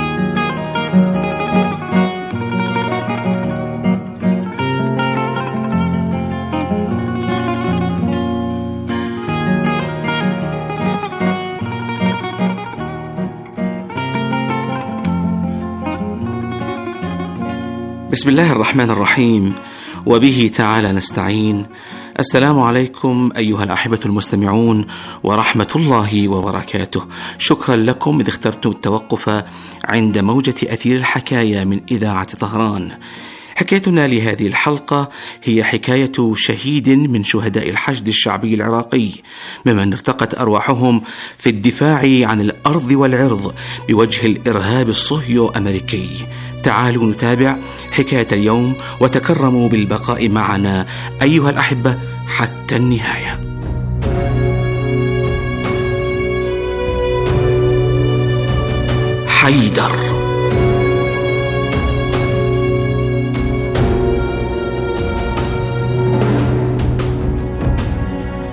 بسم الله الرحمن الرحيم، وبه تعالى نستعين. السلام عليكم أيها الأحبة المستمعون ورحمة الله وبركاته. شكرا لكم إذ اخترتم التوقف عند موجة أثير الحكاية من إذاعة طهران. حكايتنا لهذه الحلقة هي حكاية شهيد من شهداء الحشد الشعبي العراقي ممن ارتقت أرواحهم في الدفاع عن الأرض والعرض بوجه الإرهاب الصهيو أمريكي. تعالوا نتابع حكاية اليوم وتكرموا بالبقاء معنا أيها الأحبة حتى النهاية. حيدر.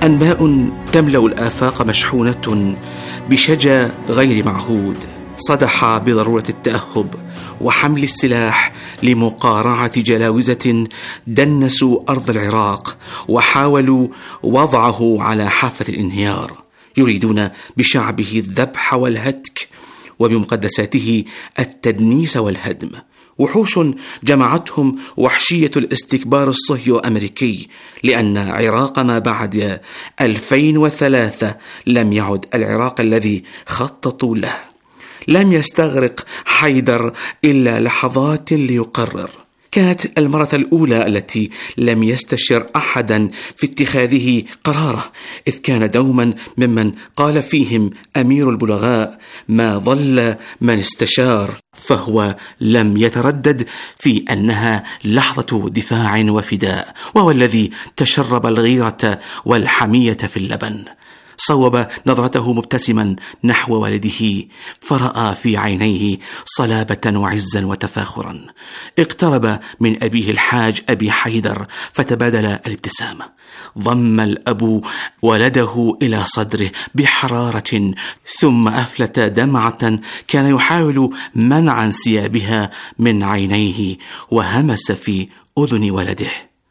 أنباء تملأ الآفاق مشحونة بشجا غير معهود صدح بضرورة التأهب وحمل السلاح لمقارعة جلاوزة دنسوا أرض العراق وحاولوا وضعه على حافة الانهيار، يريدون بشعبه الذبح والهتك وبمقدساته التدنيس والهدم. وحوش جمعتهم وحشية الاستكبار الصهيو أمريكي، لأن عراق ما بعد ألفين وثلاثة لم يعد العراق الذي خططوا له. لم يستغرق حيدر إلا لحظات ليقرر. كانت المرة الأولى التي لم يستشر أحدا في اتخاذه قراره، إذ كان دوما ممن قال فيهم أمير البلغاء: ما ضل من استشار. فهو لم يتردد في أنها لحظة دفاع وفداء، وهو الذي تشرب الغيرة والحمية في اللبن. صوب نظرته مبتسما نحو والده، فرأى في عينيه صلابة وعزا وتفاخرا. اقترب من أبيه الحاج أبي حيدر فتبادل الابتسامة. ضم الأب ولده إلى صدره بحرارة، ثم أفلت دمعة كان يحاول منع انسيابها من عينيه، وهمس في أذن ولده: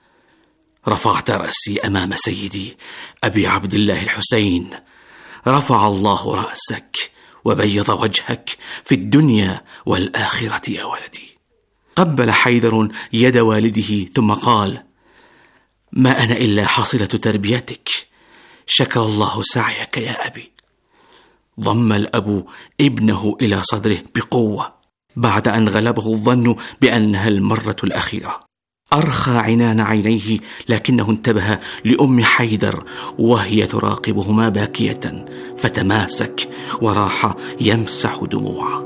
رفعت رأسي أمام سيدي أبي عبد الله الحسين، رفع الله رأسك وبيض وجهك في الدنيا والآخرة يا ولدي. قبل حيدر يد والده ثم قال: ما أنا إلا حصيلة تربيتك، شكر الله سعيك يا أبي. ضم الأب ابنه إلى صدره بقوة بعد أن غلبه الظن بأنها المرة الأخيرة. أرخى عنان عينيه، لكنه انتبه لأم حيدر وهي تراقبهما باكية، فتماسك وراح يمسح دموعه.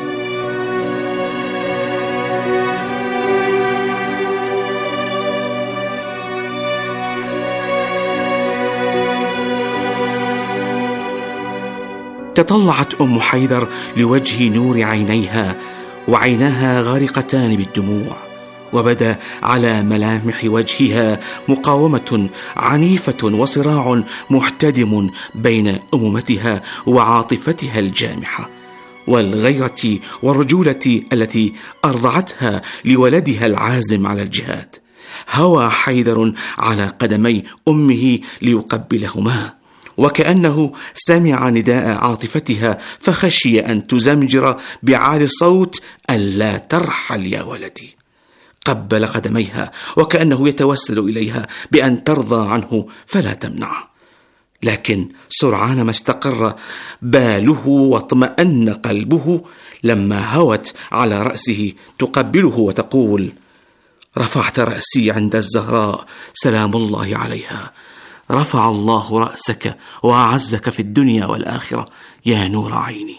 تطلعت أم حيدر لوجه نور عينيها، وعيناها غارقتان بالدموع، وبدا على ملامح وجهها مقاومة عنيفة وصراع محتدم بين أمومتها وعاطفتها الجامحة، والغيرة والرجولة التي أرضعتها لولدها العازم على الجهاد. هوى حيدر على قدمي أمه ليقبلهما، وكأنه سمع نداء عاطفتها فخشي أن تزمجر بعالي الصوت: ألا ترحل يا ولدي. قبل قدميها وكأنه يتوسل إليها بأن ترضى عنه فلا تمنع، لكن سرعان ما استقر باله واطمأن قلبه لما هوت على رأسه تقبله وتقول: رفعت رأسي عند الزهراء سلام الله عليها، رفع الله رأسك وأعزك في الدنيا والآخرة يا نور عيني.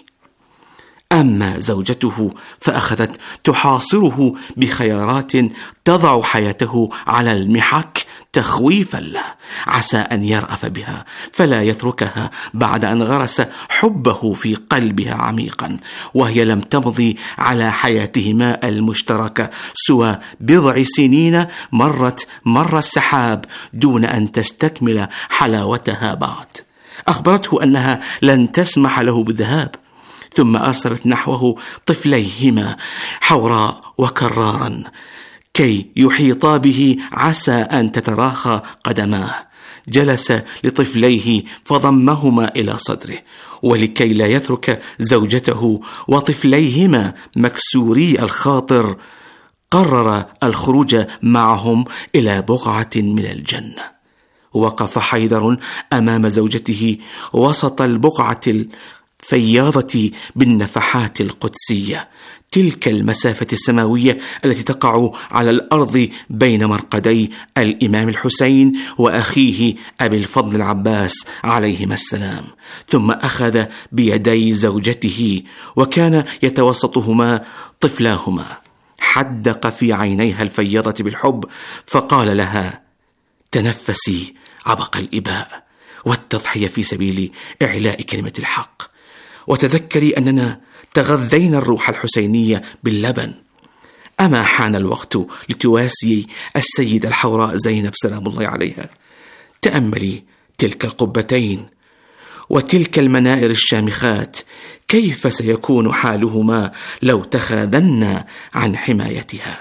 أما زوجته فأخذت تحاصره بخيارات تضع حياته على المحك تخويفا له، عسى أن يرأف بها فلا يتركها بعد أن غرس حبه في قلبها عميقا، وهي لم تمضي على حياتهما المشتركة سوى بضع سنين مرت مر السحاب دون أن تستكمل حلاوتها بعد. أخبرته أنها لن تسمح له بالذهاب، ثم أرسلت نحوه طفليهما حوراء وكرارا كي يحيطا به عسى أن تتراخى قدماه. جلس لطفليه فضمهما إلى صدره، ولكي لا يترك زوجته وطفليهما مكسوري الخاطر قرر الخروج معهم إلى بقعة من الجنة. وقف حيدر أمام زوجته وسط البقعة الفياضة بالنفحات القدسية، تلك المسافة السماوية التي تقع على الأرض بين مرقدي الإمام الحسين وأخيه أبي الفضل العباس عليهما السلام. ثم أخذ بيدي زوجته وكان يتوسطهما طفلاهما، حدق في عينيها الفياضة بالحب فقال لها: تنفسي عبق الإباء والتضحية في سبيل إعلاء كلمة الحق، وتذكري أننا تغذينا الروح الحسينية باللبن. أما حان الوقت لتواسي السيدة الحوراء زينب سلام الله عليها؟ تأملي تلك القبتين وتلك المنائر الشامخات، كيف سيكون حالهما لو تخاذلنا عن حمايتها؟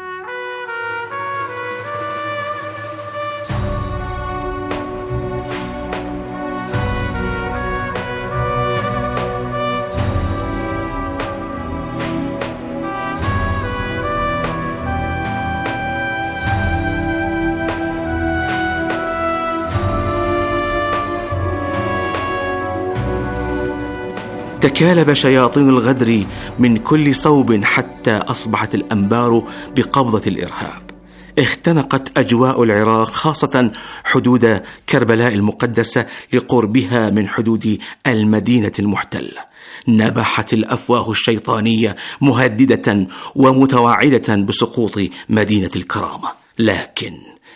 تكالب شياطين الغدر من كل صوب حتى أصبحت الأنبار بقبضة الإرهاب. اختنقت أجواء العراق خاصة حدود كربلاء المقدسة لقربها من حدود المدينة المحتلة. نبحت الأفواه الشيطانية مهددة ومتوعدة بسقوط مدينة الكرامة، لكن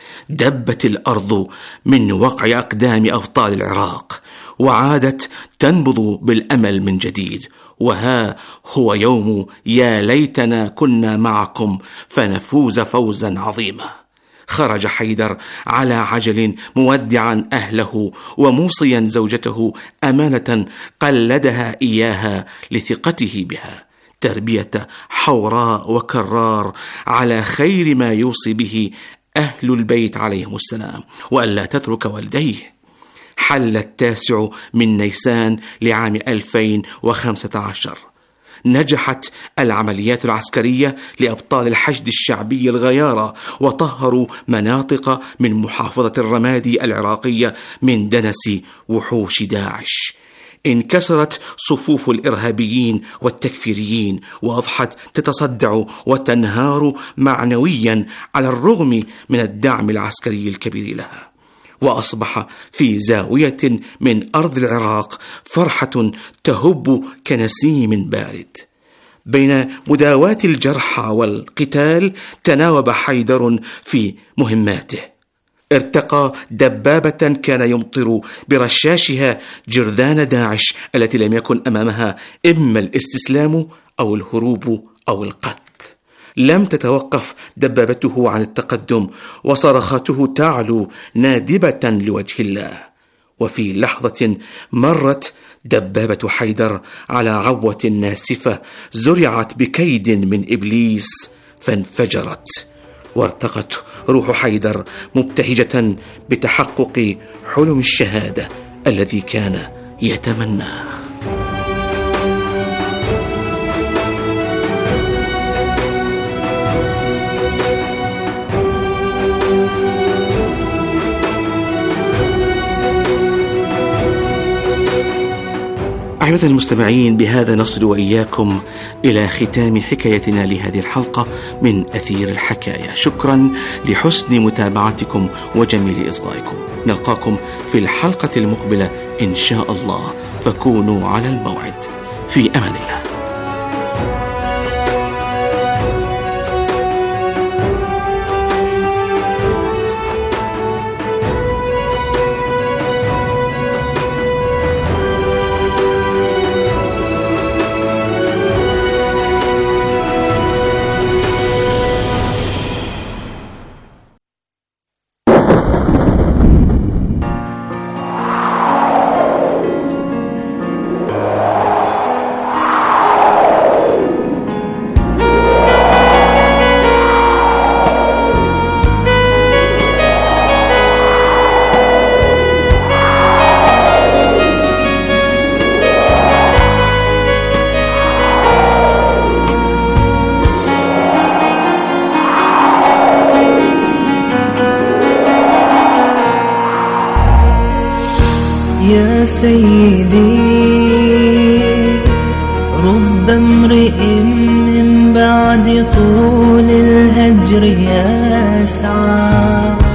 دبت الأرض من وقع أقدام أبطال العراق وعادت تنبض بالأمل من جديد. وها هو يوم يا ليتنا كنا معكم فنفوز فوزا عظيما. خرج حيدر على عجل مودعا أهله وموصيا زوجته أمانة قلدها إياها لثقته بها، تربية حوراء وكرار على خير ما يوصي به أهل البيت عليهم السلام، وألا تترك والديه. حل التاسع من نيسان لعام ألفين وخمسة عشر. نجحت العمليات العسكرية لأبطال الحشد الشعبي الغيارى، وطهروا مناطق من محافظة الرمادي العراقية من دنس وحوش داعش. انكسرت صفوف الإرهابيين والتكفيريين، وأضحت تتصدع وتنهار معنويا على الرغم من الدعم العسكري الكبير لها. وأصبح في زاوية من أرض العراق فرحة تهب كنسيم بارد. بين مداواة الجرحى والقتال تناوب حيدر في مهماته. ارتقى دبابة كان يمطر برشاشها جرذان داعش التي لم يكن أمامها إما الاستسلام أو الهروب أو القتل. لم تتوقف دبابته عن التقدم، وصرخاته تعلو نادبة لوجه الله. وفي لحظة مرت دبابة حيدر على عوة ناسفة زرعت بكيد من إبليس فانفجرت، وارتقت روح حيدر مبتهجة بتحقق حلم الشهادة الذي كان يتمناه. أحبتنا المستمعين، بهذا نصل وإياكم إلى ختام حكايتنا لهذه الحلقة من أثير الحكاية. شكرا لحسن متابعتكم وجميل إصغائكم. نلقاكم في الحلقة المقبلة إن شاء الله، فكونوا على الموعد. في أمان الله. يا سيدي رب امرئ من بعد طول الهجر يسعى.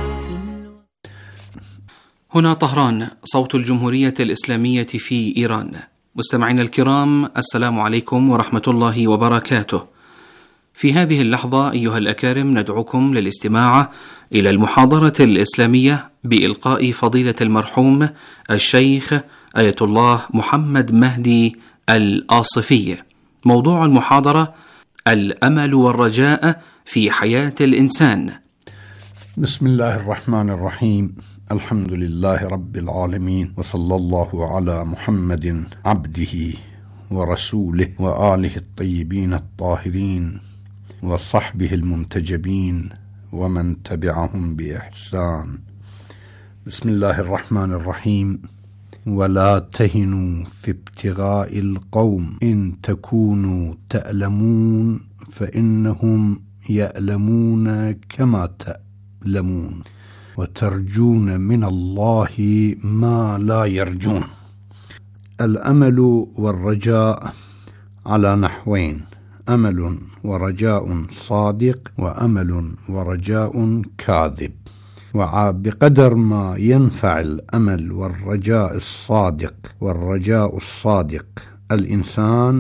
هنا طهران، صوت الجمهورية الإسلامية في إيران. مستمعينا الكرام، السلام عليكم ورحمة الله وبركاته. في هذه اللحظة أيها الأكارم ندعوكم للاستماع إلى المحاضرة الإسلامية بإلقاء فضيلة المرحوم الشيخ آية الله محمد مهدي الآصفي. موضوع المحاضرة: الأمل والرجاء في حياة الإنسان. بسم الله الرحمن الرحيم. الحمد لله رب العالمين، وصلى الله على محمد عبده ورسوله وآله الطيبين الطاهرين وصحبه المنتجبين ومن تبعهم بإحسان. بسم الله الرحمن الرحيم. ولا تهنوا في ابتغاء القوم إن تكونوا تألمون فإنهم يألمون كما تألمون وترجون من الله ما لا يرجون. الأمل والرجاء على نحوين: أمل ورجاء صادق، وأمل ورجاء كاذب. وبقدر ما ينفع الأمل والرجاء الصادق والرجاء الصادق الإنسان